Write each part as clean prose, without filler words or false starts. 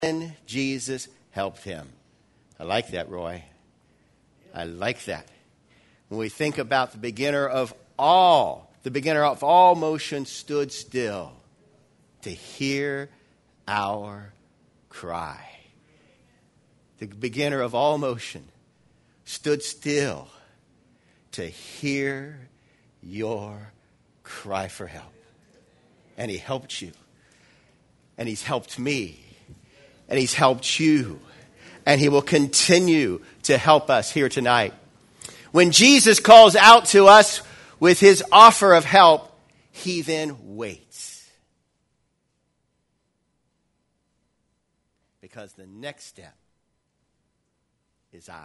then Jesus helped him. I like that, Roy. I like that. When we think about the beginner of all motion stood still to hear our cry. The beginner of all motion stood still to hear your cry for help. And he helped you. And he's helped me. And he's helped you. And he will continue to help us here tonight. When Jesus calls out to us with his offer of help, he then waits. Because the next step is ours.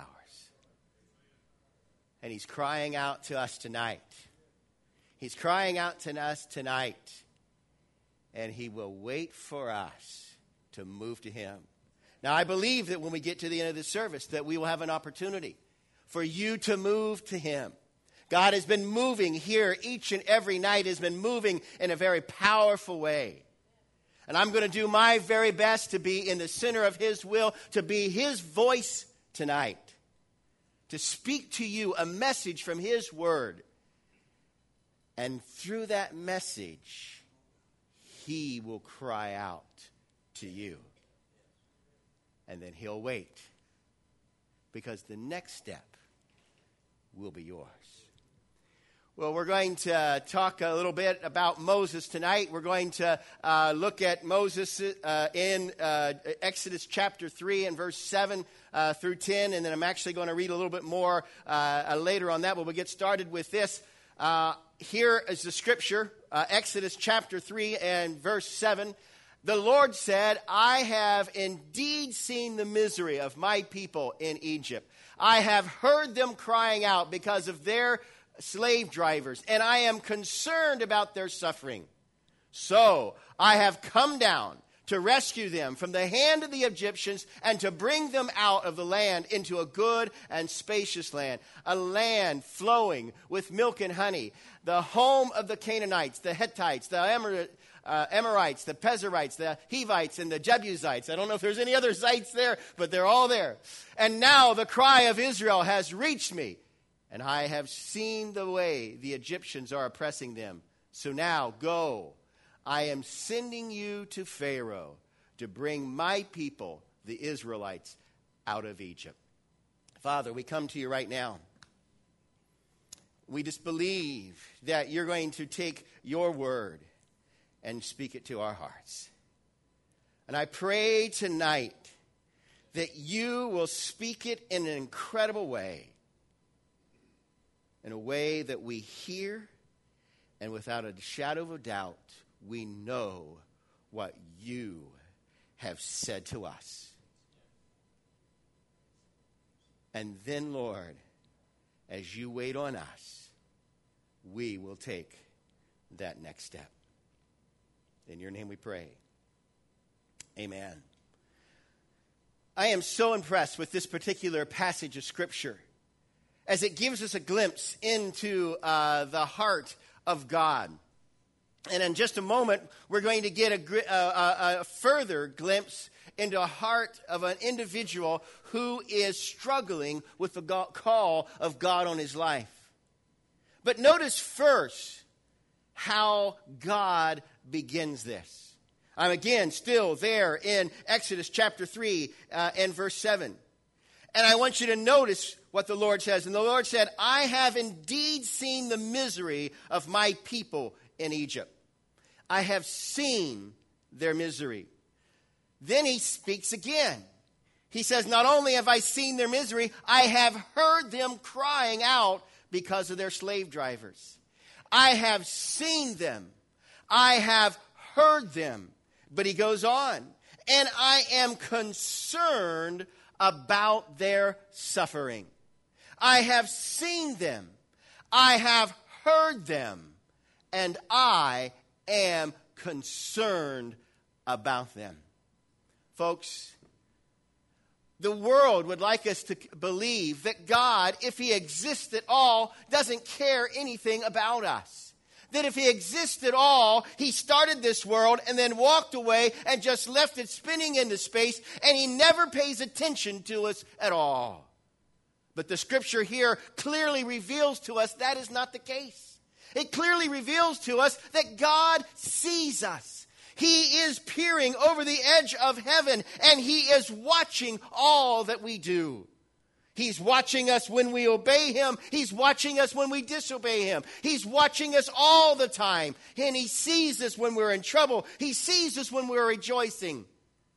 And he's crying out to us tonight. He's crying out to us tonight. And he will wait for us to move to him. Now, I believe that when we get to the end of the service, that we will have an opportunity for you to move to him. God has been moving here each and every night, has been moving in a very powerful way. And I'm going to do my very best to be in the center of his will, to be his voice tonight, to speak to you a message from his word. And through that message, he will cry out to you. And then he'll wait. Because the next step will be yours. Well, we're going to talk a little bit about Moses tonight. We're going to look at Moses in Exodus chapter 3 and verse 7 through 10. And then I'm actually going to read a little bit more later on that. But we'll get started with this. Here is the scripture, Exodus chapter 3 and verse 7. The Lord said, I have indeed seen the misery of my people in Egypt. I have heard them crying out because of their slave drivers, and I am concerned about their suffering. So I have come down to rescue them from the hand of the Egyptians and to bring them out of the land into a good and spacious land, a land flowing with milk and honey, the home of the Canaanites, the Hittites, the Amorites, the Pezerites, the Hivites, and the Jebusites. I don't know if there's any other sites there, but they're all there. And now the cry of Israel has reached me, and I have seen the way the Egyptians are oppressing them. So now go. I am sending you to Pharaoh to bring my people, the Israelites, out of Egypt. Father, we come to you right now. We just believe that you're going to take your word and speak it to our hearts. And I pray tonight that you will speak it in an incredible way, in a way that we hear, and without a shadow of a doubt, we know what you have said to us. And then, Lord, as you wait on us, we will take that next step. In your name we pray. Amen. I am so impressed with this particular passage of Scripture as it gives us a glimpse into the heart of God. And in just a moment, we're going to get a further glimpse into a heart of an individual who is struggling with the call of God on his life. But notice first how God begins this. I'm again still there in Exodus chapter 3 and verse 7. And I want you to notice what the Lord says. And the Lord said, I have indeed seen the misery of my people in Egypt. I have seen their misery. Then he speaks again. He says, not only have I seen their misery, I have heard them crying out because of their slave drivers. I have seen them. I have heard them. But he goes on, and I am concerned about their suffering. I have seen them. I have heard them. And I am concerned about them. Folks, the world would like us to believe that God, if he exists at all, doesn't care anything about us. that if he exists at all, he started this world and then walked away and just left it spinning into space, and he never pays attention to us at all. But the scripture here clearly reveals to us that is not the case. It clearly reveals to us that God sees us. He is peering over the edge of heaven, and he is watching all that we do. He's watching us when we obey him. He's watching us when we disobey him. He's watching us all the time. And he sees us when we're in trouble. He sees us when we're rejoicing.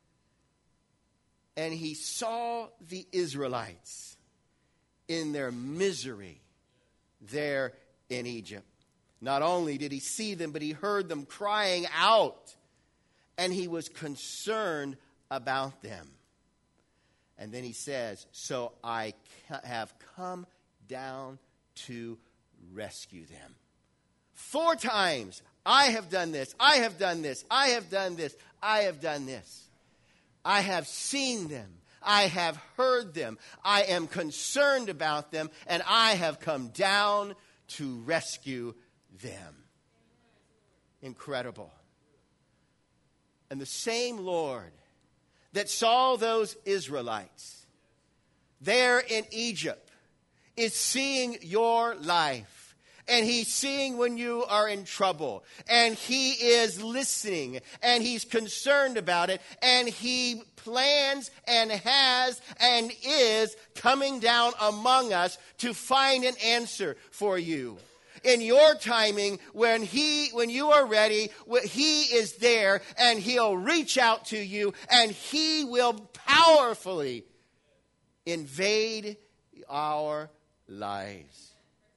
And he saw the Israelites in their misery there in Egypt. Not only did he see them, but he heard them crying out. And he was concerned about them. And then he says, so I have come down to rescue them. 4 times, I have done this, I have done this, I have done this, I have done this. I have seen them, I have heard them, I am concerned about them, and I have come down to rescue them. Incredible. And the same Lord that saw those Israelites there in Egypt is seeing your life. And he's seeing when you are in trouble. And he is listening. And he's concerned about it. And he plans and has and is coming down among us to find an answer for you. In your timing, when you are ready, he is there, and he'll reach out to you, and he will powerfully invade our lives.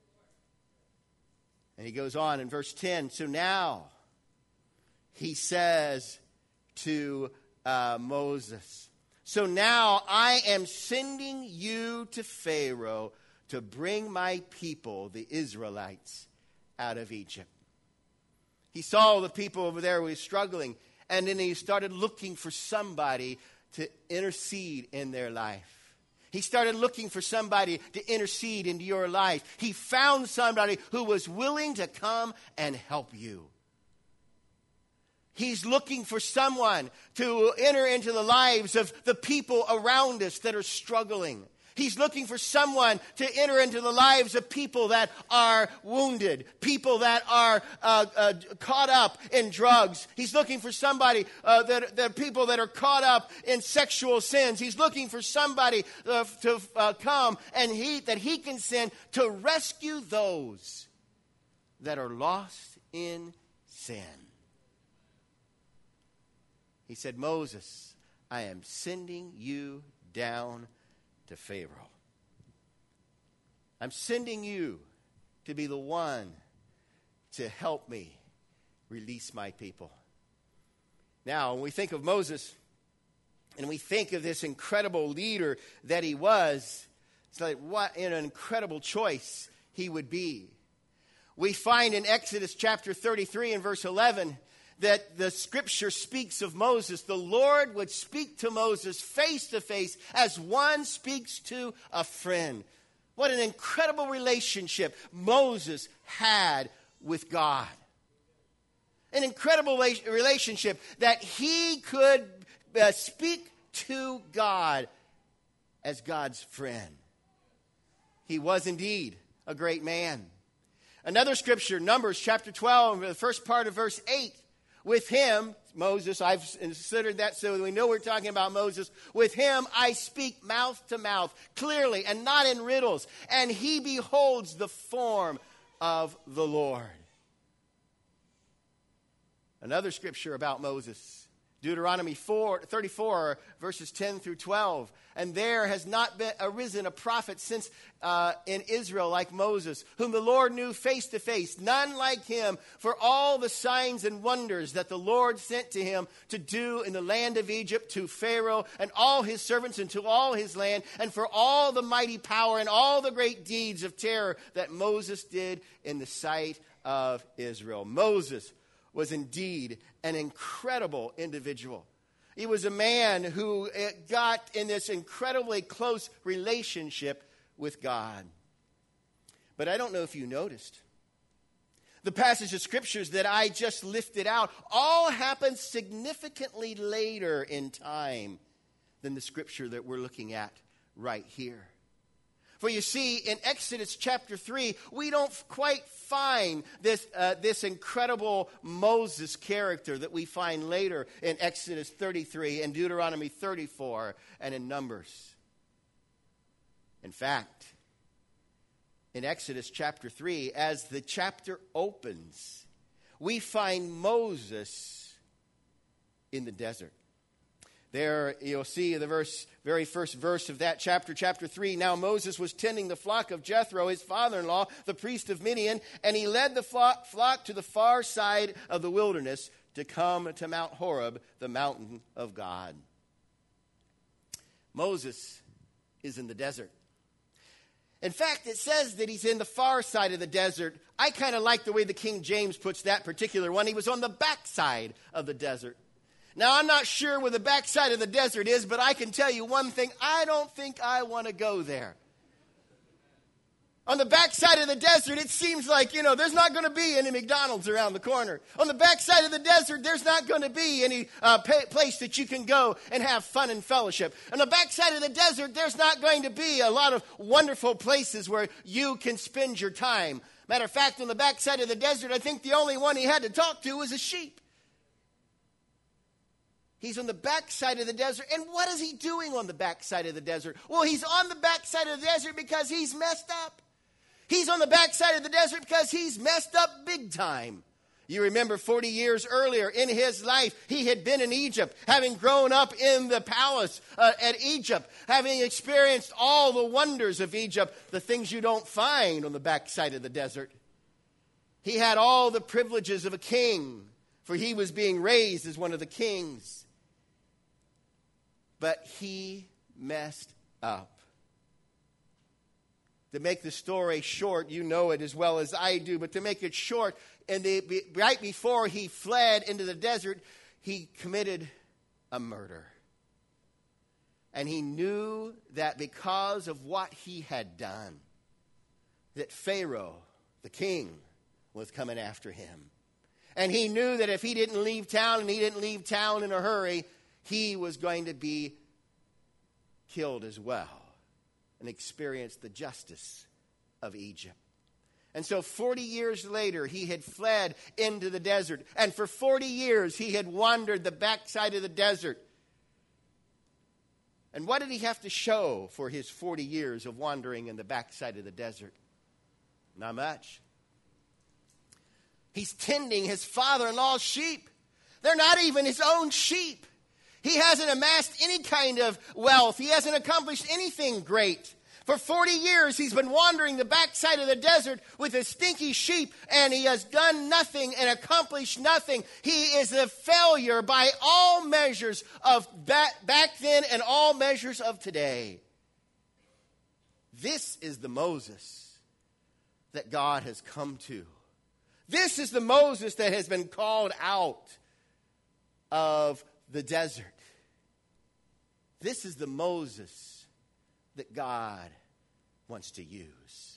And he goes on in verse 10. So now he says to Moses, so now I am sending you to Pharaoh to bring my people, the Israelites, out of Egypt. He saw the people over there who were struggling, and then he started looking for somebody to intercede in their life. He started looking for somebody to intercede into your life. He found somebody who was willing to come and help you. He's looking for someone to enter into the lives of the people around us that are struggling. He's looking for someone to enter into the lives of people that are wounded, people that are caught up in drugs. He's looking for somebody, that people that are caught up in sexual sins. He's looking for somebody to come and that he can send to rescue those that are lost in sin. He said, Moses, I am sending you down to Pharaoh. I'm sending you to be the one to help me release my people. Now, when we think of Moses and we think of this incredible leader that he was, it's like what an incredible choice he would be. We find in Exodus chapter 33 and verse 11 that the scripture speaks of Moses. The Lord would speak to Moses face to face as one speaks to a friend. What an incredible relationship Moses had with God. An incredible relationship that he could speak to God as God's friend. He was indeed a great man. Another scripture, Numbers chapter 12, the first part of verse 8. With him, Moses, I've considered that so we know we're talking about Moses. With him I speak mouth to mouth, clearly and not in riddles. And he beholds the form of the Lord. Another scripture about Moses, Deuteronomy 34, verses 10 through 12. And there has not been arisen a prophet since in Israel like Moses, whom the Lord knew face to face, none like him, for all the signs and wonders that the Lord sent to him to do in the land of Egypt, to Pharaoh and all his servants and to all his land, and for all the mighty power and all the great deeds of terror that Moses did in the sight of Israel. Moses was indeed an incredible individual. He was a man who got in this incredibly close relationship with God. But I don't know if you noticed, The passage of scriptures that I just lifted out all happened significantly later in time than the scripture that we're looking at right here. For you see, in Exodus chapter 3, we don't quite find this incredible Moses character that we find later in Exodus 33 and Deuteronomy 34 and in Numbers. In fact, in Exodus chapter 3, as the chapter opens, we find Moses in the desert. There you'll see the very first verse of that chapter, chapter 3. Now Moses was tending the flock of Jethro, his father-in-law, the priest of Midian, and he led the flock to the far side of the wilderness to come to Mount Horeb, the mountain of God. Moses is in the desert. In fact, it says that he's in the far side of the desert. I kind of like the way the King James puts that particular one. He was on the backside of the desert. Now, I'm not sure where the backside of the desert is, but I can tell you one thing. I don't think I want to go there. On the backside of the desert, it seems like, there's not going to be any McDonald's around the corner. On the backside of the desert, there's not going to be any place that you can go and have fun and fellowship. On the backside of the desert, there's not going to be a lot of wonderful places where you can spend your time. Matter of fact, on the backside of the desert, I think the only one he had to talk to was a sheep. He's on the backside of the desert. And what is he doing on the backside of the desert? Well, he's on the backside of the desert because he's messed up. He's on the backside of the desert because he's messed up big time. You remember 40 years earlier in his life, he had been in Egypt, having grown up in the palace at Egypt, having experienced all the wonders of Egypt, the things you don't find on the backside of the desert. He had all the privileges of a king, for he was being raised as one of the kings. But he messed up. To make the story short, you know it as well as I do, but to make it short, right before he fled into the desert, he committed a murder. And he knew that because of what he had done, that Pharaoh, the king, was coming after him. And he knew that if he didn't leave town, and he didn't leave town in a hurry, he was going to be killed as well and experience the justice of Egypt. And so 40 years later, he had fled into the desert. And for 40 years, he had wandered the backside of the desert. And what did he have to show for his 40 years of wandering in the backside of the desert? Not much. He's tending his father-in-law's sheep. They're not even his own sheep. He hasn't amassed any kind of wealth. He hasn't accomplished anything great. For 40 years, he's been wandering the backside of the desert with his stinky sheep, and he has done nothing and accomplished nothing. He is a failure by all measures of back then and all measures of today. This is the Moses that God has come to. This is the Moses that has been called out of the desert. This is the Moses that God wants to use.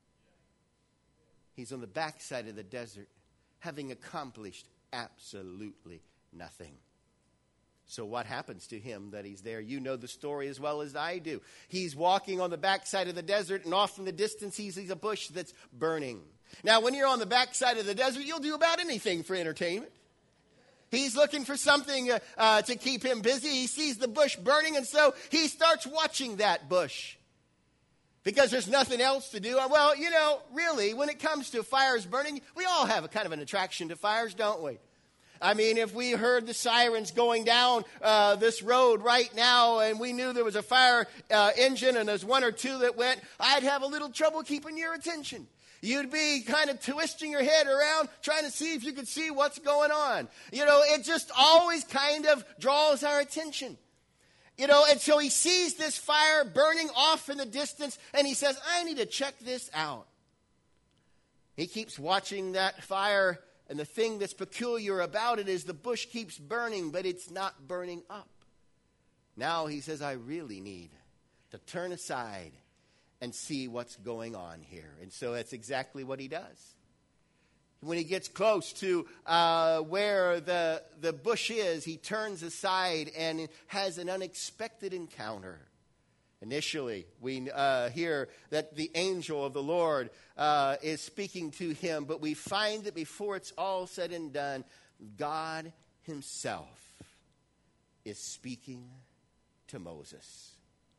He's on the backside of the desert, having accomplished absolutely nothing. So what happens to him that he's there? You know the story as well as I do. He's walking on the backside of the desert, and off in the distance he sees a bush that's burning. Now, when you're on the backside of the desert, you'll do about anything for entertainment. He's looking for something to keep him busy. He sees the bush burning, and so he starts watching that bush because there's nothing else to do. Well, really, when it comes to fires burning, we all have a kind of an attraction to fires, don't we? I mean, if we heard the sirens going down this road right now and we knew there was a fire engine and there's one or two that went, I'd have a little trouble keeping your attention. You'd be kind of twisting your head around trying to see if you could see what's going on. It just always kind of draws our attention. And so he sees this fire burning off in the distance and he says, I need to check this out. He keeps watching that fire, and the thing that's peculiar about it is the bush keeps burning, but it's not burning up. Now he says, I really need to turn aside and see what's going on here. And so that's exactly what he does. When he gets close to where the bush is, he turns aside and has an unexpected encounter. Initially, we hear that the angel of the Lord is speaking to him, but we find that before it's all said and done, God himself is speaking to Moses.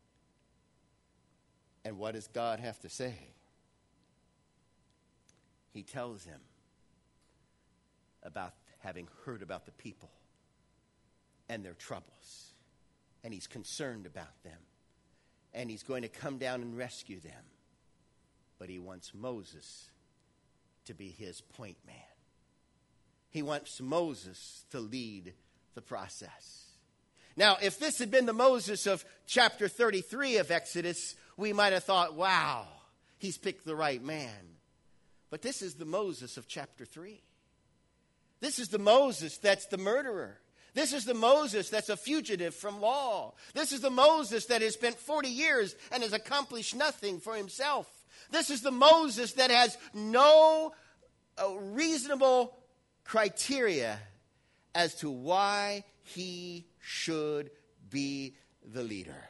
And what does God have to say? He tells him about having heard about the people and their troubles. And he's concerned about them. And he's going to come down and rescue them. But he wants Moses to be his point man. He wants Moses to lead the process. Now, if this had been the Moses of chapter 33 of Exodus, we might have thought, wow, he's picked the right man. But this is the Moses of chapter 3. This is the Moses that's the murderer. This is the Moses that's a fugitive from law. This is the Moses that has spent 40 years and has accomplished nothing for himself. This is the Moses that has no reasonable criteria as to why he should be the leader.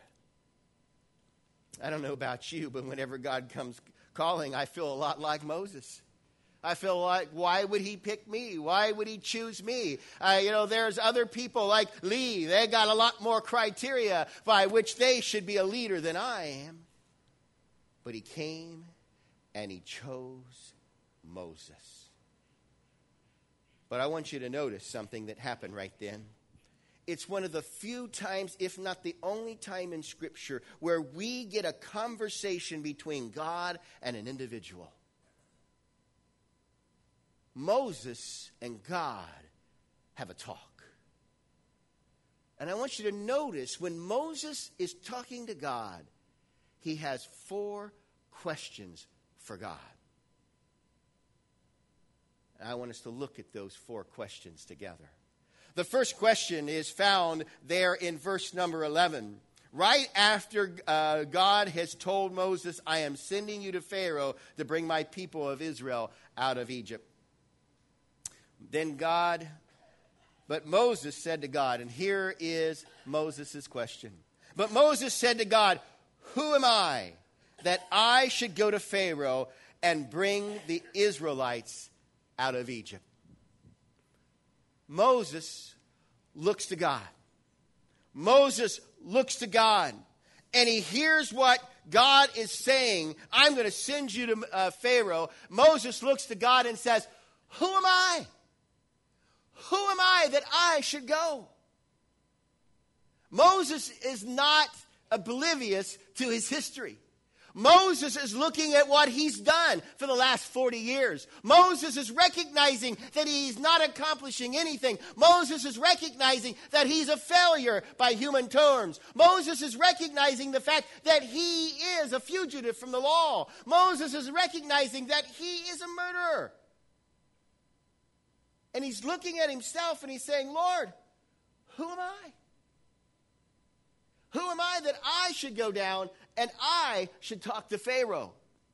I don't know about you, but whenever God comes calling, I feel a lot like Moses. I feel like, why would he pick me? Why would he choose me? There's other people like Lee. They got a lot more criteria by which they should be a leader than I am. But he came and he chose Moses. But I want you to notice something that happened right then. It's one of the few times, if not the only time in Scripture, where we get a conversation between God and an individual. Moses and God have a talk. And I want you to notice when Moses is talking to God, he has 4 questions for God. And I want us to look at those 4 questions together. The first question is found there in verse number 11. Right after God has told Moses, I am sending you to Pharaoh to bring my people of Israel out of Egypt. But Moses said to God, and here is Moses' question. But Moses said to God, who am I that I should go to Pharaoh and bring the Israelites out of Egypt? Moses looks to God. Moses looks to God, and he hears what God is saying. I'm going to send you to Pharaoh. Moses looks to God and says, who am I? Who am I that I should go? Moses is not oblivious to his history. Moses is looking at what he's done for the last 40 years. Moses is recognizing that he's not accomplishing anything. Moses is recognizing that he's a failure by human terms. Moses is recognizing the fact that he is a fugitive from the law. Moses is recognizing that he is a murderer. And he's looking at himself and he's saying, Lord, who am I? Who am I that I should go down and I should talk to Pharaoh?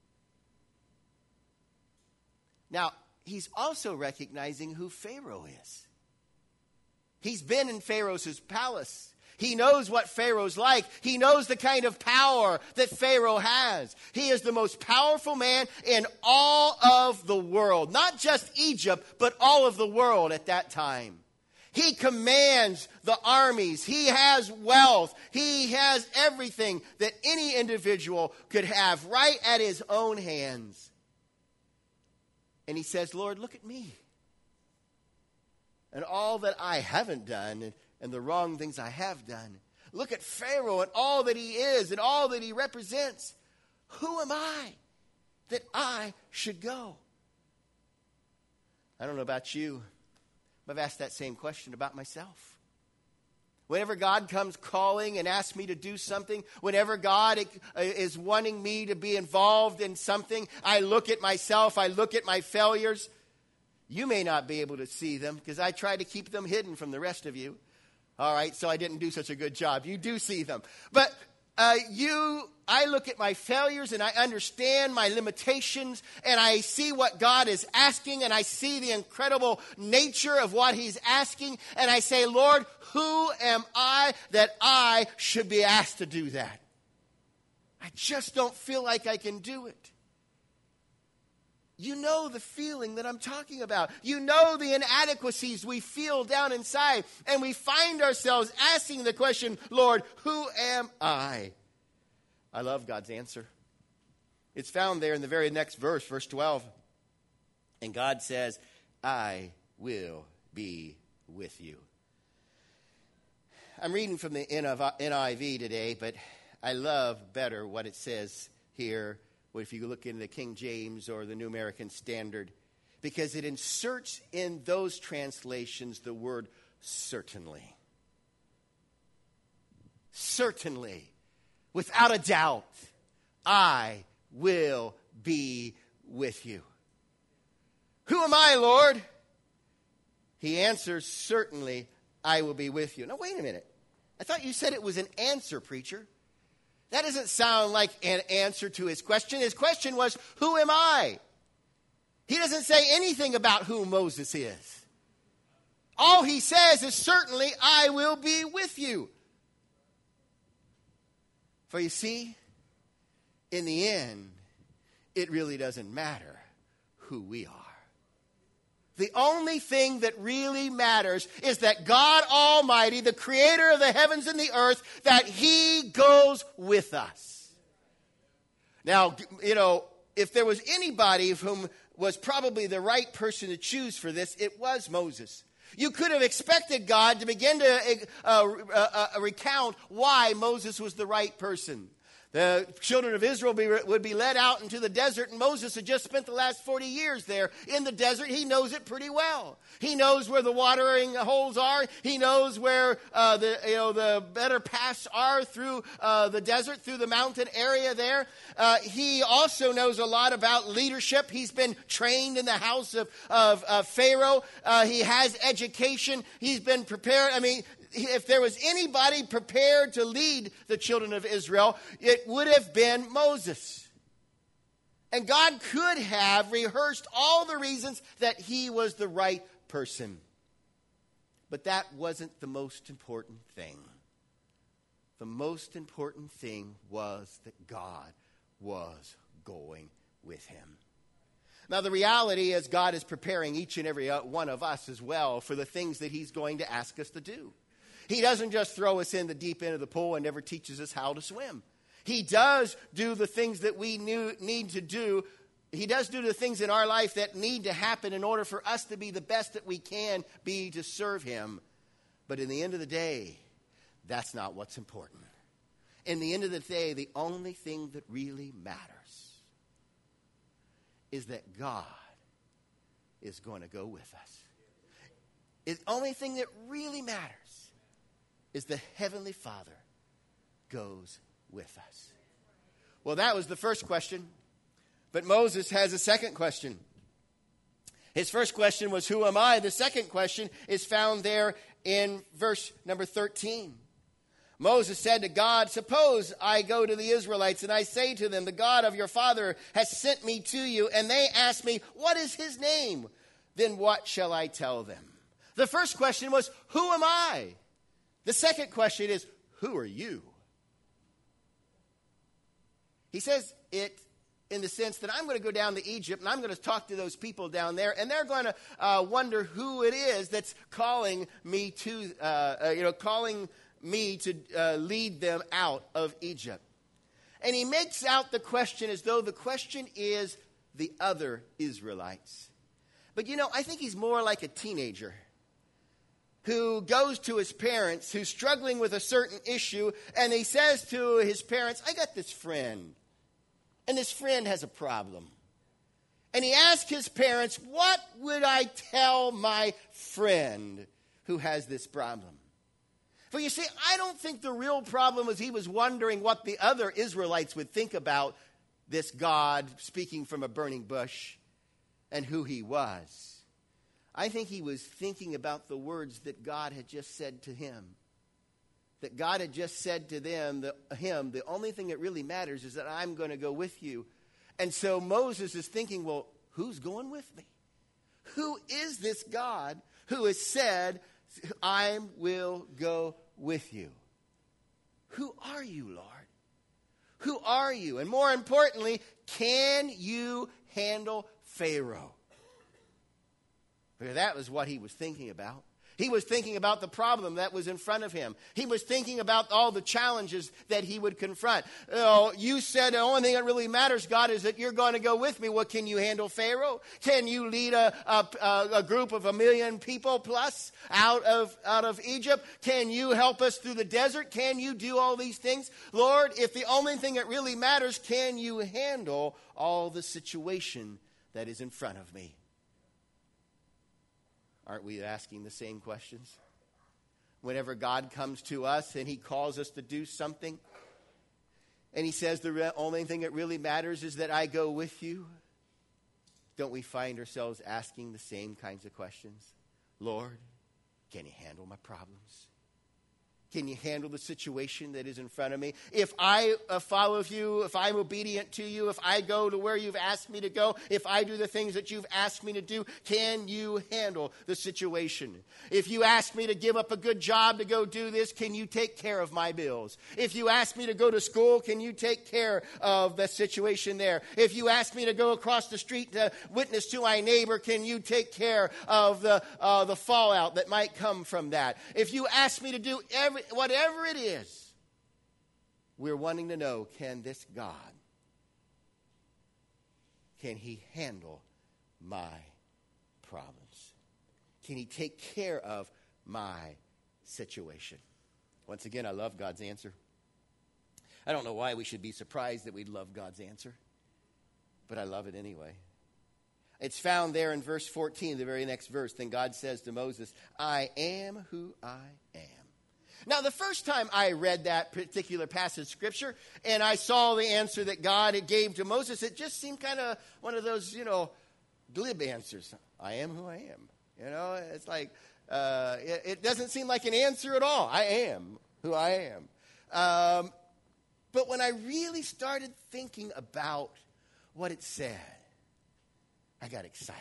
Now, he's also recognizing who Pharaoh is. He's been in Pharaoh's palace. He knows what Pharaoh's like. He knows the kind of power that Pharaoh has. He is the most powerful man in all of the world. Not just Egypt, but all of the world at that time. He commands the armies. He has wealth. He has everything that any individual could have right at his own hands. And he says, Lord, look at me. And all that I haven't done and the wrong things I have done. Look at Pharaoh and all that he is and all that he represents. Who am I that I should go? I don't know about you, but I've asked that same question about myself. Whenever God comes calling and asks me to do something, whenever God is wanting me to be involved in something, I look at myself, I look at my failures. You may not be able to see them because I try to keep them hidden from the rest of you. All right, so I didn't do such a good job. You do see them. But I look at my failures and I understand my limitations and I see what God is asking and I see the incredible nature of what he's asking and I say, Lord, who am I that I should be asked to do that? I just don't feel like I can do it. You know the feeling that I'm talking about. You know the inadequacies we feel down inside. And we find ourselves asking the question, Lord, who am I? I love God's answer. It's found there in the very next verse, verse 12. And God says, I will be with you. I'm reading from the NIV today, but I love better what it says here. If you look in the King James or the New American Standard, because it inserts in those translations the word certainly. Certainly, without a doubt, I will be with you. Who am I, Lord? He answers, certainly, I will be with you. Now, wait a minute. I thought you said it was an answer, preacher. That doesn't sound like an answer to his question. His question was, who am I? He doesn't say anything about who Moses is. All he says is, certainly, I will be with you. For you see, in the end, it really doesn't matter who we are. The only thing that really matters is that God Almighty, the creator of the heavens and the earth, that he goes with us. Now, if there was anybody whom was probably the right person to choose for this, it was Moses. You could have expected God to begin to recount why Moses was the right person. The children of Israel would be led out into the desert, and Moses had just spent the last 40 years there in the desert. He knows it pretty well. He knows where the watering holes are. He knows where the better paths are through the desert, through the mountain area there. He also knows a lot about leadership. He's been trained in the house of Pharaoh. He has education. He's been prepared. I mean, if there was anybody prepared to lead the children of Israel, it would have been Moses. And God could have rehearsed all the reasons that he was the right person. But that wasn't the most important thing. The most important thing was that God was going with him. Now, the reality is God is preparing each and every one of us as well for the things that he's going to ask us to do. He doesn't just throw us in the deep end of the pool and never teaches us how to swim. He does do the things that we need to do. He does do the things in our life that need to happen in order for us to be the best that we can be to serve him. But in the end of the day, that's not what's important. In the end of the day, the only thing that really matters is that God is going to go with us. The only thing that really matters is the Heavenly Father goes with us. Well, that was the first question. But Moses has a second question. His first question was, who am I? The second question is found there in verse number 13. Moses said to God, suppose I go to the Israelites and I say to them, the God of your father has sent me to you, and they ask me, what is his name? Then what shall I tell them? The first question was, who am I? The second question is, who are you? He says it in the sense that I'm going to go down to Egypt and I'm going to talk to those people down there, and they're going to wonder who it is that's calling me to, lead them out of Egypt. And he makes out the question as though the question is the other Israelites. But I think he's more like a teenager who goes to his parents, who's struggling with a certain issue, and he says to his parents, I got this friend, and this friend has a problem. And he asked his parents, what would I tell my friend who has this problem? For you see, I don't think the real problem was he was wondering what the other Israelites would think about this God speaking from a burning bush and who he was. I think he was thinking about the words that God had just said to him. that God had just said to him, the only thing that really matters is that I'm going to go with you. And so Moses is thinking, well, who's going with me? Who is this God who has said, I will go with you? Who are you, Lord? Who are you? And more importantly, can you handle Pharaoh? Because that was what he was thinking about. He was thinking about the problem that was in front of him. He was thinking about all the challenges that he would confront. You said the only thing that really matters, God, is that you're going to go with me. Well, can you handle Pharaoh? Can you lead a group of 1 million people plus out of Egypt? Can you help us through the desert? Can you do all these things? Lord, if the only thing that really matters, can you handle all the situation that is in front of me? Aren't we asking the same questions? Whenever God comes to us and he calls us to do something, and he says the only thing that really matters is that I go with you, don't we find ourselves asking the same kinds of questions? Lord, can you handle my problems? Can you handle the situation that is in front of me? If I follow you, if I'm obedient to you, if I go to where you've asked me to go, if I do the things that you've asked me to do, can you handle the situation? If you ask me to give up a good job to go do this, can you take care of my bills? If you ask me to go to school, can you take care of the situation there? If you ask me to go across the street to witness to my neighbor, can you take care of the fallout that might come from that? If you ask me to do whatever it is, we're wanting to know, can this God, can he handle my problems? Can he take care of my situation? Once again, I love God's answer. I don't know why we should be surprised that we love God's answer, but I love it anyway. It's found there in verse 14, the very next verse. Then God says to Moses, I am who I am. Now, the first time I read that particular passage of Scripture and I saw the answer that God gave to Moses, it just seemed kind of one of those, glib answers. I am who I am. It's like, it doesn't seem like an answer at all. I am who I am. But when I really started thinking about what it said, I got excited.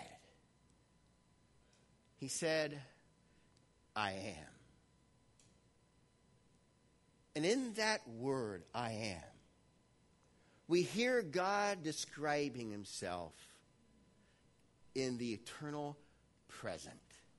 He said, I am. And in that word, I am, we hear God describing himself in the eternal present.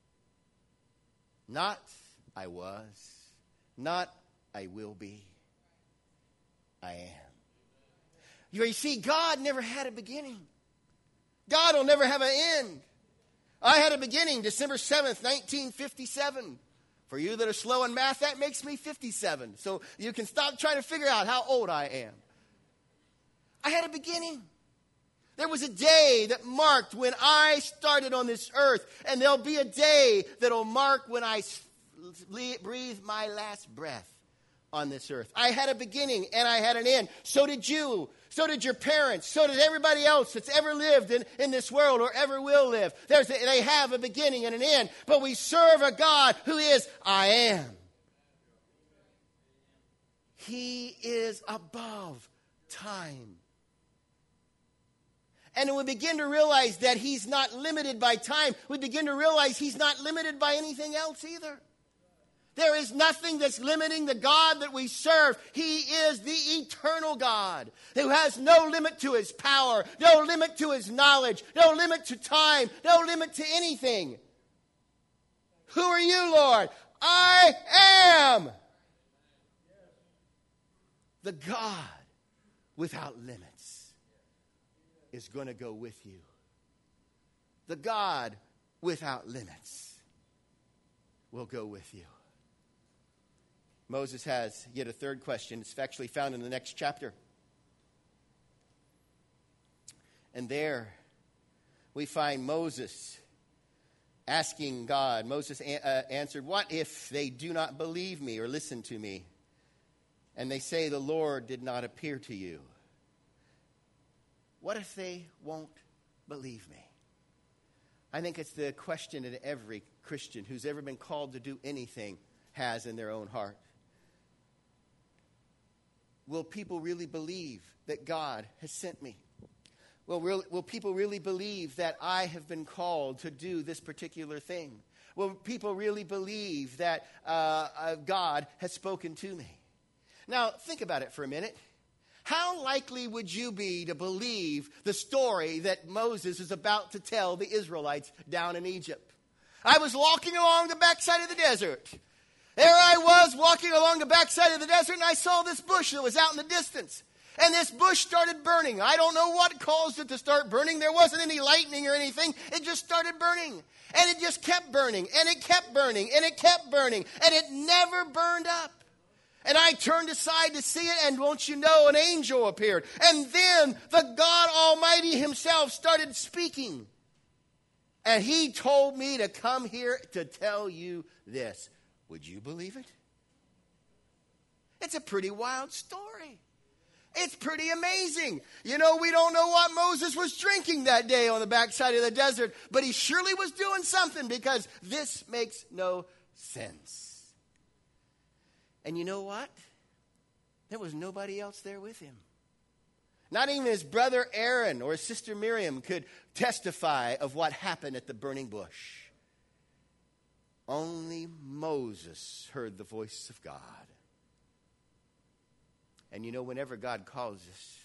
Not I was, not I will be, I am. You see, God never had a beginning. God will never have an end. I had a beginning, December 7th, 1957. For you that are slow in math, that makes me 57. So you can stop trying to figure out how old I am. I had a beginning. There was a day that marked when I started on this earth. And there'll be a day that'll mark when I breathe my last breath on this earth. I had a beginning and I had an end. So did you. So did your parents. So did everybody else that's ever lived in this world or ever will live. They have a beginning and an end. But we serve a God who is I am. He is above time. And when we begin to realize that he's not limited by time, we begin to realize he's not limited by anything else either. There is nothing that's limiting the God that we serve. He is the eternal God who has no limit to his power, no limit to his knowledge, no limit to time, no limit to anything. Who are you, Lord? I am the God without limits is going to go with you. The God without limits will go with you. Moses has yet a third question. It's actually found in the next chapter. And there we find Moses asking God. Moses answered, what if they do not believe me or listen to me? And they say the Lord did not appear to you. What if they won't believe me? I think it's the question that every Christian who's ever been called to do anything has in their own heart. will people really believe that God has sent me? Will people really believe that I have been called to do this particular thing? Will people really believe that God has spoken to me? Now, think about it for a minute. How likely would you be to believe the story that Moses is about to tell the Israelites down in Egypt? I was walking along the backside of the desert. There I was walking along the backside of the desert, and I saw this bush that was out in the distance. And this bush started burning. I don't know what caused it to start burning. There wasn't any lightning or anything. It just started burning. And it just kept burning. And it kept burning. And it kept burning. And it never burned up. And I turned aside to see it, and won't you know, an angel appeared. And then the God Almighty himself started speaking. And he told me to come here to tell you this. Would you believe it? It's a pretty wild story. It's pretty amazing. You know, we don't know what Moses was drinking that day on the backside of the desert, but he surely was doing something, because this makes no sense. And you know what? There was nobody else there with him. Not even his brother Aaron or his sister Miriam could testify of what happened at the burning bush. Only Moses heard the voice of God. And you know, whenever God calls us,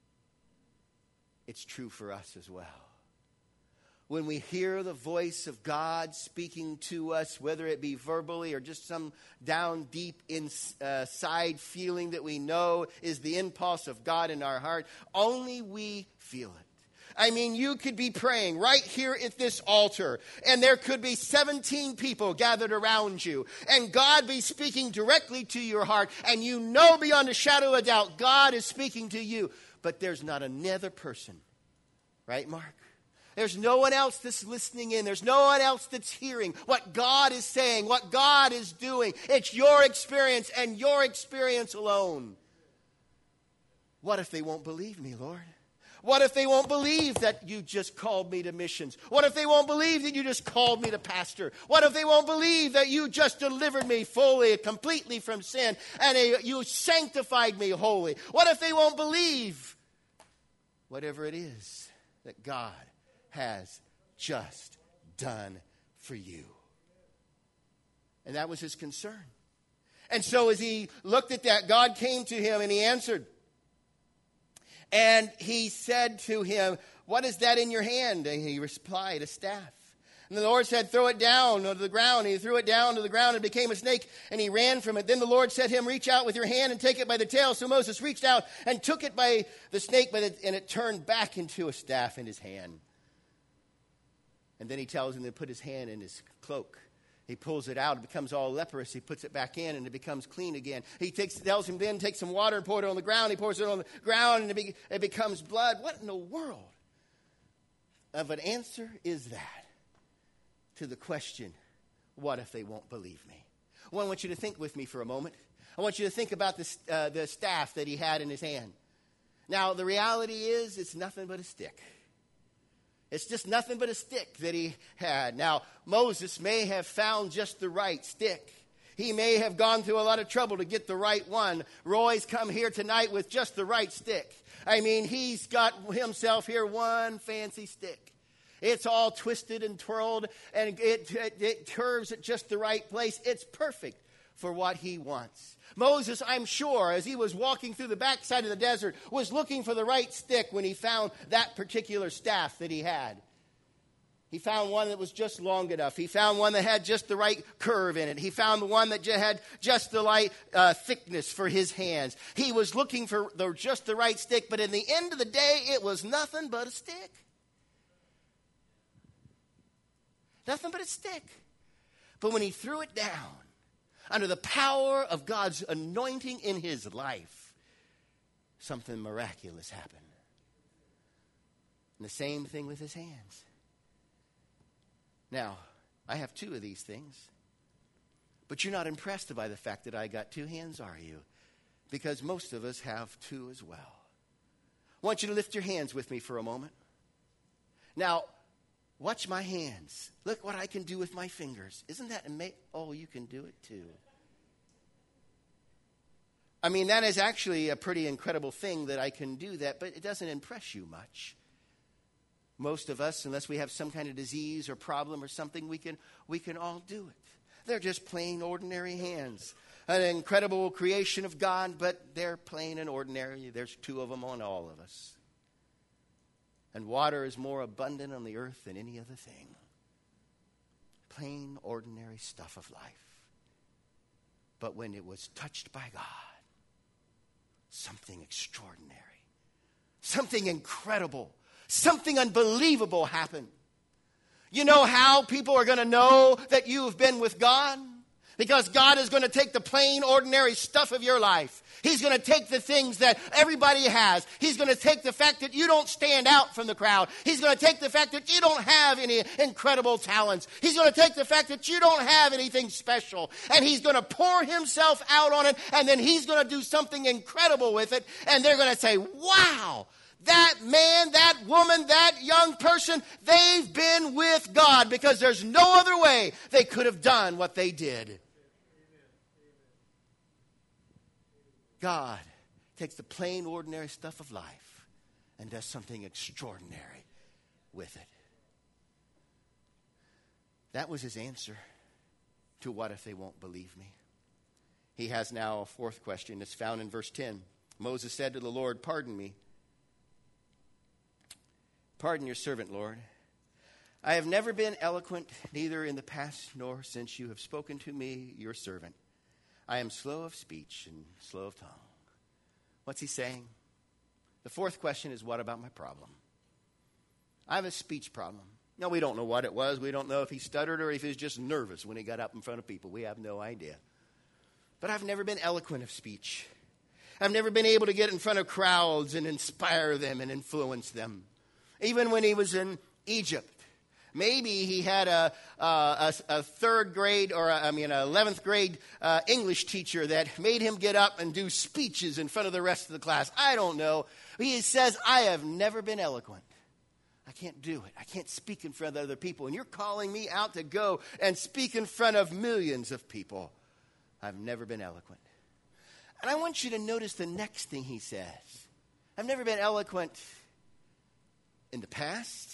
it's true for us as well. When we hear the voice of God speaking to us, whether it be verbally or just some down deep inside feeling that we know is the impulse of God in our heart, only we feel it. I mean, you could be praying right here at this altar, and there could be 17 people gathered around you, and God be speaking directly to your heart, and you know beyond a shadow of doubt God is speaking to you, but there's not another person. Right, Mark? There's no one else that's listening in. There's no one else that's hearing what God is saying, what God is doing. It's your experience and your experience alone. What if they won't believe me, Lord? What if they won't believe that you just called me to missions? What if they won't believe that you just called me to pastor? What if they won't believe that you just delivered me fully, completely from sin, and you sanctified me wholly? What if they won't believe whatever it is that God has just done for you? And that was his concern. And so as he looked at that, God came to him and he answered. And he said to him, "What is that in your hand?" And he replied, "A staff." And the Lord said, "Throw it down to the ground." And he threw it down to the ground and it became a snake, and he ran from it. Then the Lord said to him, "Reach out with your hand and take it by the tail." So Moses reached out and took it by the snake, and it turned back into a staff in his hand. And then he tells him to put his hand in his cloak. He pulls it out. It becomes all leprous. He puts it back in, and it becomes clean again. He tells him then, take some water and pour it on the ground. He pours it on the ground, and it becomes blood. What in the world of an answer is that to the question, what if they won't believe me? Well, I want you to think with me for a moment. I want you to think about the staff that he had in his hand. Now, the reality is it's nothing but a stick. It's just nothing but a stick that he had. Now, Moses may have found just the right stick. He may have gone through a lot of trouble to get the right one. Roy's come here tonight with just the right stick. I mean, he's got himself here one fancy stick. It's all twisted and twirled, and it curves at just the right place. It's perfect for what he wants. Moses, I'm sure, as he was walking through the backside of the desert, was looking for the right stick when he found that particular staff that he had. He found one that was just long enough. He found one that had just the right curve in it. He found the one that had just the right thickness for his hands. He was looking for just the right stick, but in the end of the day, it was nothing but a stick. Nothing but a stick. But when he threw it down, under the power of God's anointing in his life, something miraculous happened. And the same thing with his hands. Now, I have two of these things. But you're not impressed by the fact that I got two hands, are you? Because most of us have two as well. I want you to lift your hands with me for a moment. Now, watch my hands. Look what I can do with my fingers. Isn't that amazing? Oh, you can do it too. I mean, that is actually a pretty incredible thing that I can do that, but it doesn't impress you much. Most of us, unless we have some kind of disease or problem or something, we can all do it. They're just plain ordinary hands. An incredible creation of God, but they're plain and ordinary. There's two of them on all of us. And water is more abundant on the earth than any other thing. Plain, ordinary stuff of life. But when it was touched by God, something extraordinary, something incredible, something unbelievable happened. You know how people are going to know that you have been with God? Because God is going to take the plain, ordinary stuff of your life. He's going to take the things that everybody has. He's going to take the fact that you don't stand out from the crowd. He's going to take the fact that you don't have any incredible talents. He's going to take the fact that you don't have anything special. And he's going to pour himself out on it. And then he's going to do something incredible with it. And they're going to say, wow, that man, that woman, that young person, they've been with God, because there's no other way they could have done what they did. God takes the plain, ordinary stuff of life and does something extraordinary with it. That was his answer to what if they won't believe me. He has now a fourth question that's found in verse 10. Moses said to the Lord, pardon me. Pardon your servant, Lord. I have never been eloquent, neither in the past nor since you have spoken to me, your servant. I am slow of speech and slow of tongue. What's he saying? The fourth question is, what about my problem? I have a speech problem. No, we don't know what it was. We don't know if he stuttered or if he was just nervous when he got up in front of people. We have no idea. But I've never been eloquent of speech. I've never been able to get in front of crowds and inspire them and influence them. Even when he was in Egypt. Maybe he had a third grade or, 11th grade English teacher that made him get up and do speeches in front of the rest of the class. I don't know. He says, I have never been eloquent. I can't do it. I can't speak in front of other people. And you're calling me out to go and speak in front of millions of people. I've never been eloquent. And I want you to notice the next thing he says. I've never been eloquent in the past,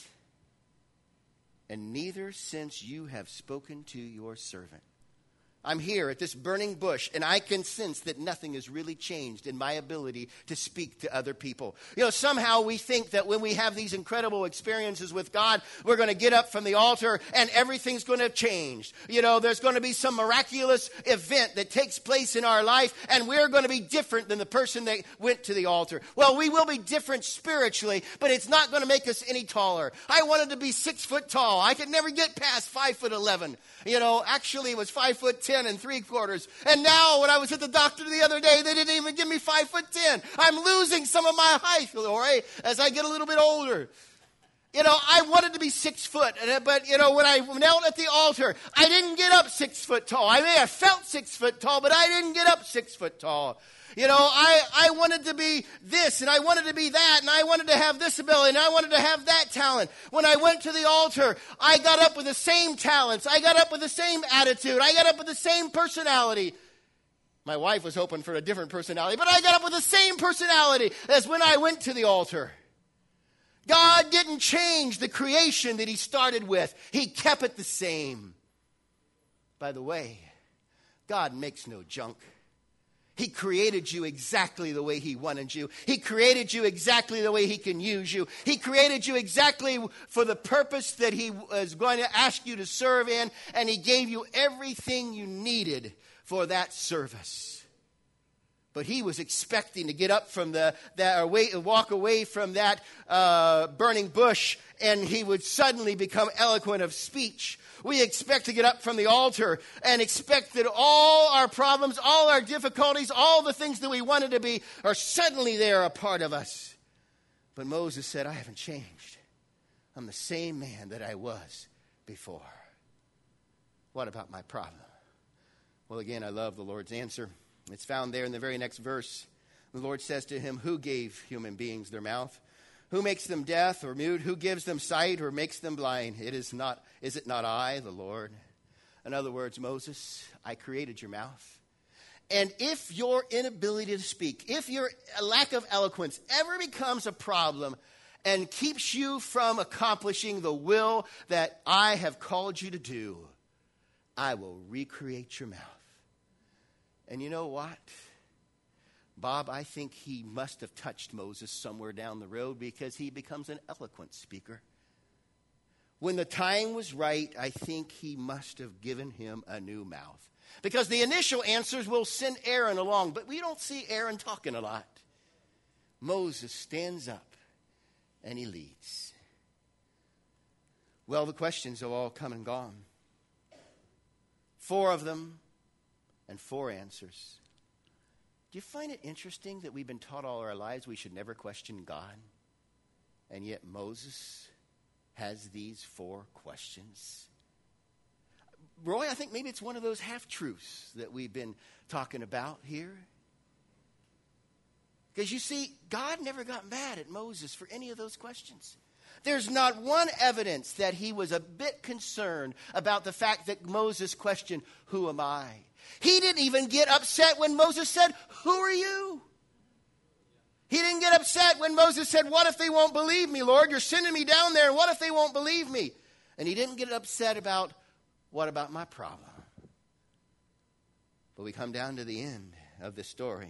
and neither since you have spoken to your servant. I'm here at this burning bush, and I can sense that nothing has really changed in my ability to speak to other people. You know, somehow we think that when we have these incredible experiences with God, we're going to get up from the altar and everything's going to change. You know, there's going to be some miraculous event that takes place in our life, and we're going to be different than the person that went to the altar. Well, we will be different spiritually, but it's not going to make us any taller. I wanted to be 6 foot tall. I could never get past 5'11". You know, actually it was 5'10" and 3/4. And now when I was at the doctor the other day, they didn't even give me 5'10". I'm losing some of my height, Lori, as I get a little bit older. You know, I wanted to be 6 foot, but, you know, when I knelt at the altar, I didn't get up 6 foot tall. I may have felt 6 foot tall, but I didn't get up 6 foot tall. You know, I wanted to be this, and I wanted to be that, and I wanted to have this ability, and I wanted to have that talent. When I went to the altar, I got up with the same talents. I got up with the same attitude. I got up with the same personality. My wife was hoping for a different personality, but I got up with the same personality as when I went to the altar. God didn't change the creation that he started with. He kept it the same. By the way, God makes no junk. He created you exactly the way he wanted you. He created you exactly the way he can use you. He created you exactly for the purpose that he was going to ask you to serve in, and he gave you everything you needed for that service. But he was expecting to get up from walk away from that burning bush, and he would suddenly become eloquent of speech. We expect to get up from the altar and expect that all our problems, all our difficulties, all the things that we wanted to be are suddenly there a part of us. But Moses said, I haven't changed. I'm the same man that I was before. What about my problem? Well, again, I love the Lord's answer. It's found there in the very next verse. The Lord says to him, who gave human beings their mouth? Who makes them deaf or mute? Who gives them sight or makes them blind? Is it not I, the Lord? In other words, Moses, I created your mouth. And if your inability to speak, if your lack of eloquence ever becomes a problem and keeps you from accomplishing the will that I have called you to do, I will recreate your mouth. And you know what? Bob, I think he must have touched Moses somewhere down the road because he becomes an eloquent speaker. When the time was right, I think he must have given him a new mouth. Because the initial answers will send Aaron along, but we don't see Aaron talking a lot. Moses stands up and he leads. Well, the questions have all come and gone. 4 of them and 4 answers. Do you find it interesting that we've been taught all our lives we should never question God? And yet Moses has these 4 questions. Roy, I think maybe it's one of those half-truths that we've been talking about here. Because you see, God never got mad at Moses for any of those questions. There's not one evidence that he was a bit concerned about the fact that Moses questioned, "Who am I?" He didn't even get upset when Moses said, "Who are you?" He didn't get upset when Moses said, "What if they won't believe me, Lord? You're sending me down there, and what if they won't believe me?" And he didn't get upset about, "What about my problem?" But we come down to the end of the story.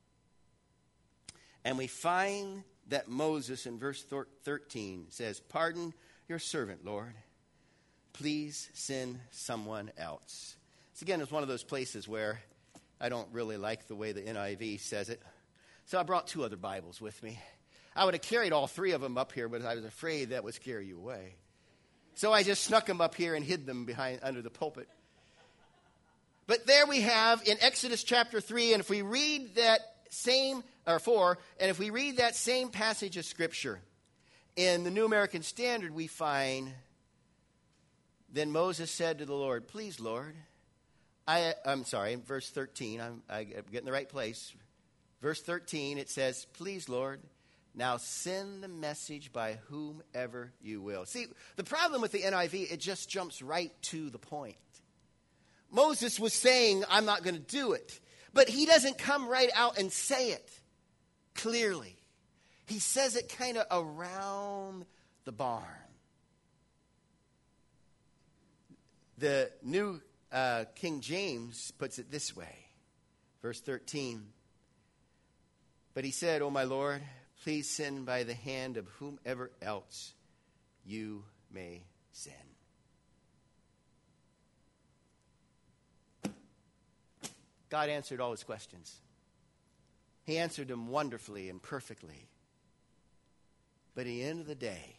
And we find that Moses in verse 13 says, "Pardon your servant, Lord. Please send someone else." So again, it's one of those places where I don't really like the way the NIV says it. So I brought 2 other Bibles with me. I would have carried all 3 of them up here, but I was afraid that would scare you away. So I just snuck them up here and hid them under the pulpit. But there we have in Exodus chapter 3, and if we read that same, or 4, and if we read that same passage of Scripture in the New American Standard, we find, "Then Moses said to the Lord, 'Please, Lord,'" I'm sorry, in verse 13, I'm getting the right place. Verse 13, it says, "Please, Lord, now send the message by whomever you will." See, the problem with the NIV, it just jumps right to the point. Moses was saying, "I'm not going to do it." But he doesn't come right out and say it clearly. He says it kind of around the barn. The New King James puts it this way. Verse 13. "But he said, 'O my Lord, please send by the hand of whomever else you may send.'" God answered all his questions. He answered them wonderfully and perfectly. But at the end of the day,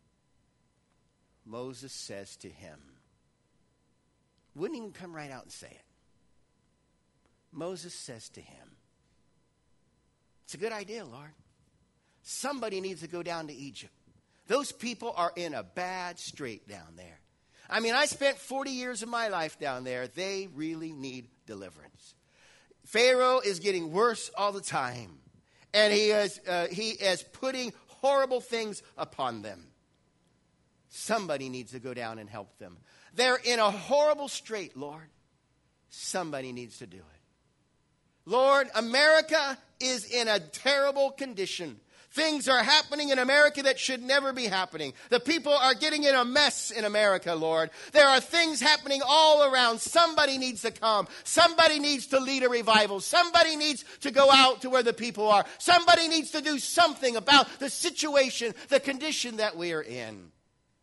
Moses says to him, wouldn't even come right out and say it. Moses says to him, "It's a good idea, Lord. Somebody needs to go down to Egypt. Those people are in a bad strait down there. I mean, I spent 40 years of my life down there. They really need deliverance. Pharaoh is getting worse all the time, and he is putting horrible things upon them. Somebody needs to go down and help them. They're in a horrible strait, Lord. Somebody needs to do it. Lord, America is in a terrible condition. Things are happening in America that should never be happening. The people are getting in a mess in America, Lord. There are things happening all around. Somebody needs to come. Somebody needs to lead a revival. Somebody needs to go out to where the people are. Somebody needs to do something about the situation, the condition that we are in.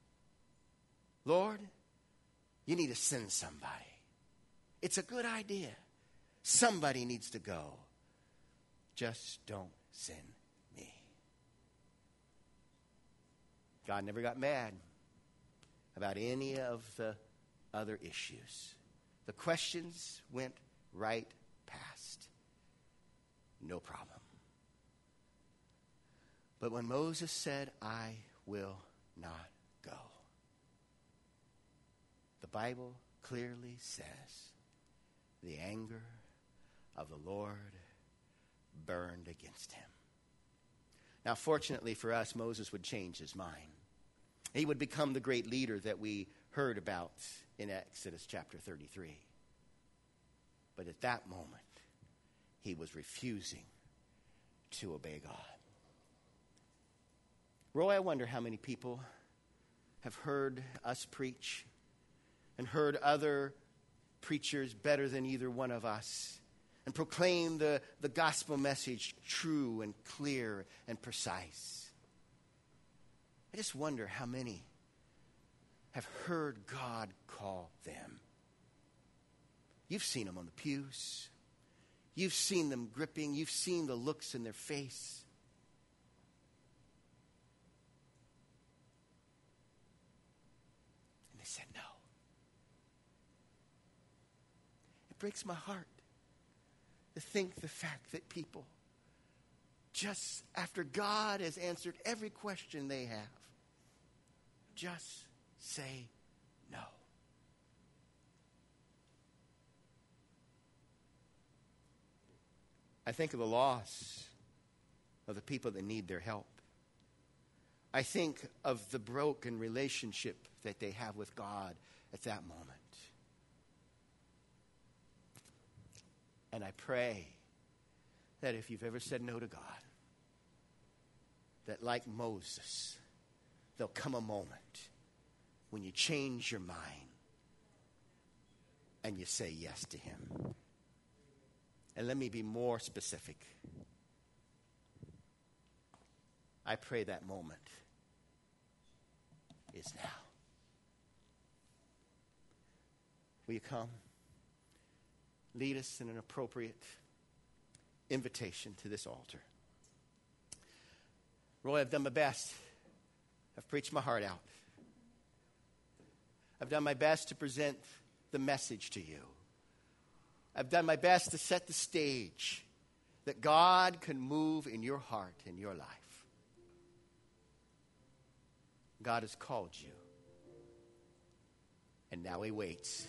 Lord, you need to send somebody. It's a good idea. Somebody needs to go. Just don't send me." God never got mad about any of the other issues. The questions went right past. No problem. But when Moses said, "I will not go," the Bible clearly says the anger of the Lord burned against him. Now, fortunately for us, Moses would change his mind. He would become the great leader that we heard about in Exodus chapter 33. But at that moment, he was refusing to obey God. Roy, I wonder how many people have heard us preach and heard other preachers better than either one of us and proclaim the gospel message true and clear and precise. I just wonder how many have heard God call them. You've seen them on the pews. You've seen them gripping. You've seen the looks in their face. And they said no. It breaks my heart to think the fact that people, just after God has answered every question they have, just say no. I think of the loss of the people that need their help. I think of the broken relationship that they have with God at that moment. And I pray that if you've ever said no to God, that like Moses, there'll come a moment when you change your mind and you say yes to him. And let me be more specific. I pray that moment is now. Will you come? Lead us in an appropriate invitation to this altar. Roy, I've done my best. I've preached my heart out. I've done my best to present the message to you. I've done my best to set the stage that God can move in your heart, in your life. God has called you. And now he waits.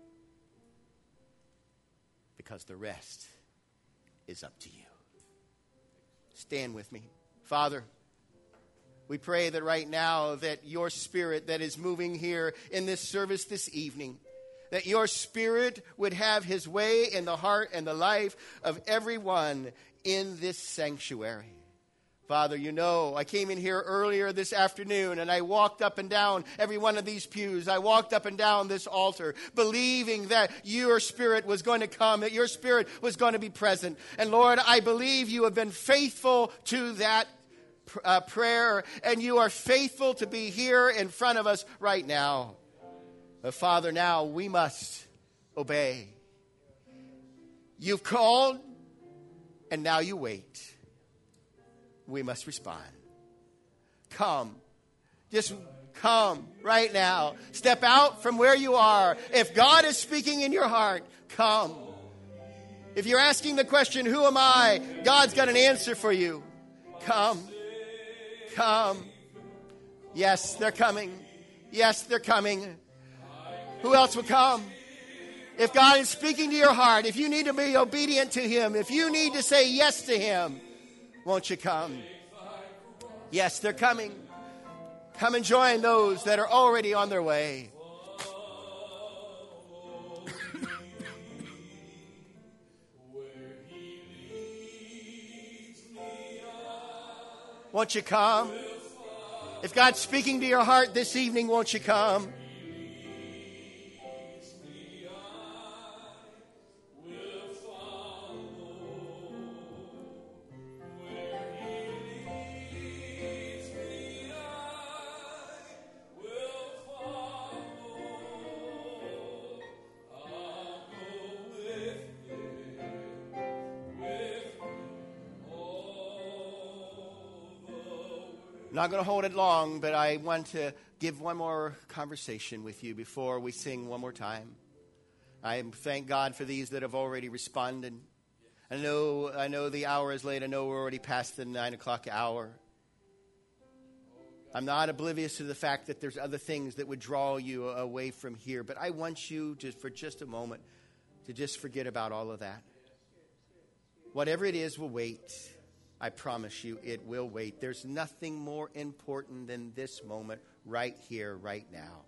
Because the rest is up to you. Stand with me. Father, we pray that right now that your Spirit that is moving here in this service this evening, that your Spirit would have his way in the heart and the life of everyone in this sanctuary. Father, you know, I came in here earlier this afternoon and I walked up and down every one of these pews. I walked up and down this altar believing that your Spirit was going to come, that your Spirit was going to be present. And Lord, I believe you have been faithful to that prayer, and you are faithful to be here in front of us right now. But Father, now we must obey. You've called, and now you wait. We must respond. Come. Just come right now. Step out from where you are. If God is speaking in your heart, come. If you're asking the question, who am I? God's got an answer for you. Come. Come. Yes, they're coming. Yes, they're coming. Who else will come? If God is speaking to your heart, if you need to be obedient to him, if you need to say yes to him, won't you come? Yes, they're coming. Come and join those that are already on their way. Won't you come? If God's speaking to your heart this evening, won't you come? I'm not going to hold it long, but I want to give one more conversation with you before we sing one more time. I thank God for these that have already responded. I know the hour is late. I know we're already past the 9 o'clock hour. I'm not oblivious to the fact that there's other things that would draw you away from here, but I want you to, for just a moment, to just forget about all of that. Whatever it is will wait. I promise you it will wait. There's nothing more important than this moment right here, right now.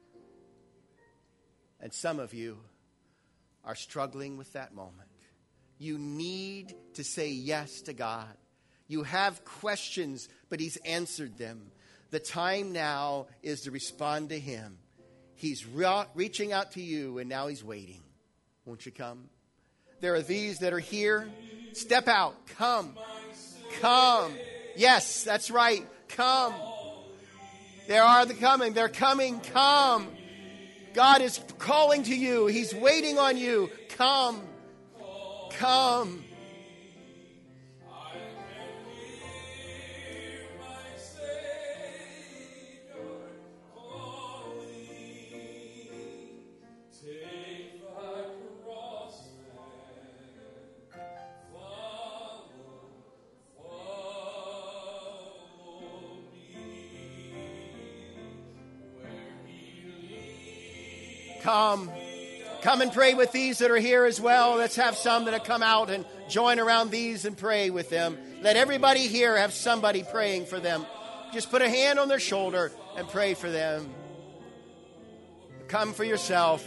And some of you are struggling with that moment. You need to say yes to God. You have questions, but He's answered them. The time now is to respond to Him. He's reaching out to you, and now He's waiting. Won't you come? There are these that are here. Step out. Come. Come. Yes, that's right. Come. There are the coming. They're coming. Come. God is calling to you. He's waiting on you. Come. Come. Come. Come and pray with these that are here as well. Let's have some that have come out and join around these and pray with them. Let everybody here have somebody praying for them. Just put a hand on their shoulder and pray for them. Come for yourself.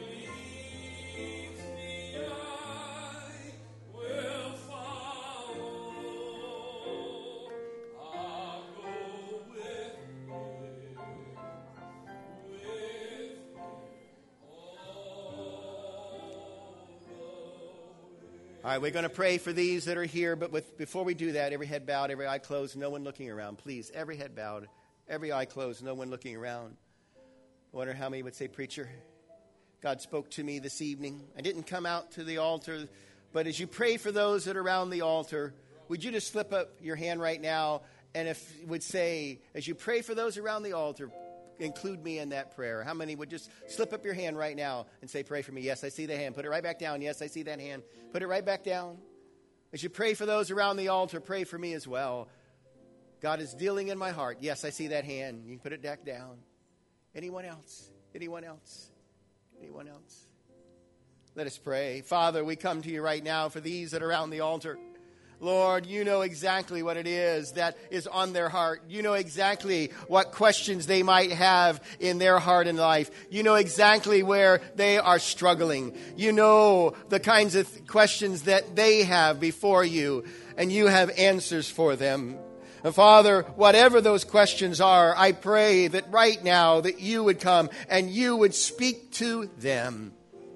All right, we're going to pray for these that are here, but before we do that, every head bowed, every eye closed, no one looking around. Please, every head bowed, every eye closed, no one looking around. I wonder how many would say, preacher, God spoke to me this evening. I didn't come out to the altar, but as you pray for those that are around the altar, would you just slip up your hand right now, and if you would say, as you pray for those around the altar, include me in that prayer. How many would just slip up your hand right now and say, pray for me? Yes, I see the hand. Put it right back down. Yes, I see that hand. Put it right back down. As you pray for those around the altar, pray for me as well. God is dealing in my heart. Yes, I see that hand. You can put it back down. Anyone else? Anyone else? Anyone else? Let us pray. Father, we come to you right now for these that are around the altar. Lord, you know exactly what it is that is on their heart. You know exactly what questions they might have in their heart and life. You know exactly where they are struggling. You know the kinds of questions that they have before you, and you have answers for them. And Father, whatever those questions are, I pray that right now that you would come and you would speak to them,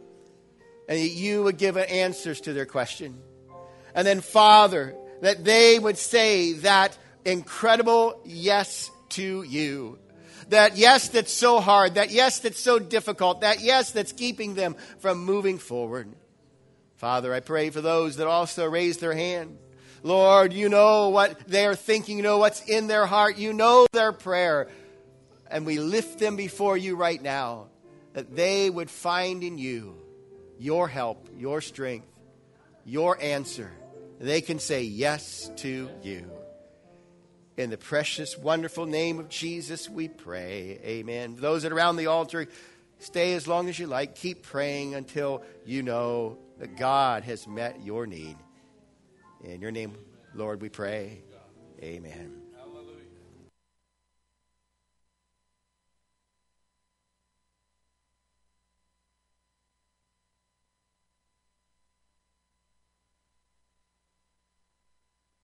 and that you would give answers to their question. And then, Father, that they would say that incredible yes to you. That yes that's so hard. That yes that's so difficult. That yes that's keeping them from moving forward. Father, I pray for those that also raise their hand. Lord, you know what they are thinking. You know what's in their heart. You know their prayer. And we lift them before you right now. That they would find in you your help, your strength, your answer. They can say yes to you. In the precious, wonderful name of Jesus, we pray. Amen. Those that are around the altar, stay as long as you like. Keep praying until you know that God has met your need. In your name, Lord, we pray. Amen.